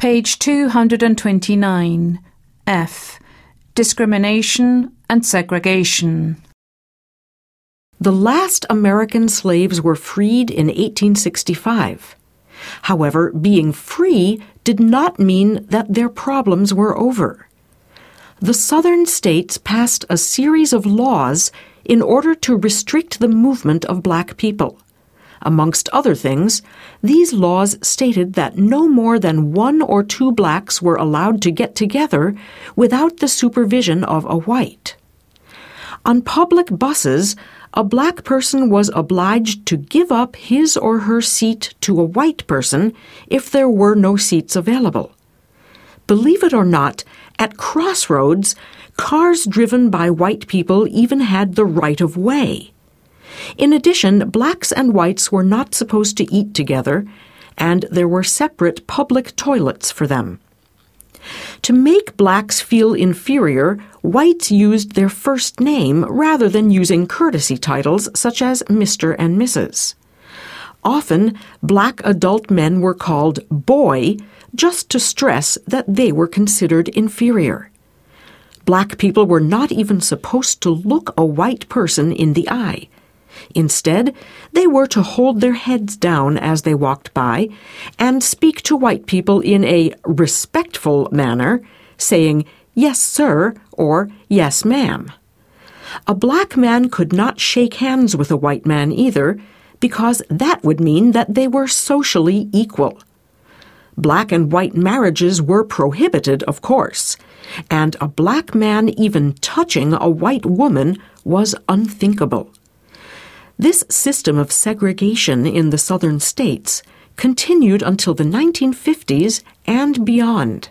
Page 229. F. Discrimination and segregation. The last American slaves were freed in 1865. However, being free did not mean that their problems were over. The Southern states passed a series of laws in order to restrict the movement of black people. Amongst other things, these laws stated that no more than 1 or 2 blacks were allowed to get together without the supervision of a white. On public buses, a black person was obliged to give up his or her seat to a white person if there were no seats available. Believe it or not, at crossroads, cars driven by white people even had the right of way. In addition, blacks and whites were not supposed to eat together, and there were separate public toilets for them. To make blacks feel inferior, whites used their first name rather than using courtesy titles such as Mr. and Mrs. Often, black adult men were called boy just to stress that they were considered inferior. Black people were not even supposed to look a white person in the eye. Instead, they were to hold their heads down as they walked by and speak to white people in a respectful manner, saying, "Yes, sir," or "Yes, ma'am." A black man could not shake hands with a white man either, because that would mean that they were socially equal. Black and white marriages were prohibited, of course, and a black man even touching a white woman was unthinkable. This system of segregation in the Southern states continued until the 1950s and beyond.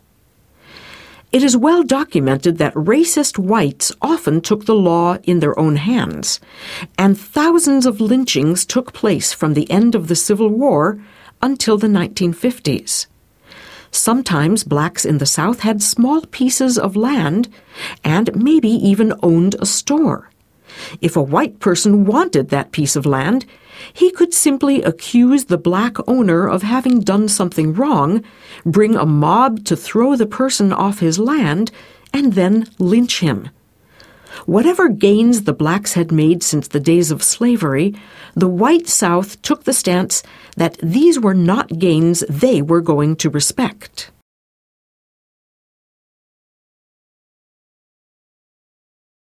It is well documented that racist whites often took the law in their own hands, and thousands of lynchings took place from the end of the Civil War until the 1950s. Sometimes blacks in the South had small pieces of land and maybe even owned a store. If a white person wanted that piece of land, he could simply accuse the black owner of having done something wrong, bring a mob to throw the person off his land, and then lynch him. Whatever gains the blacks had made since the days of slavery, the white South took the stance that these were not gains they were going to respect.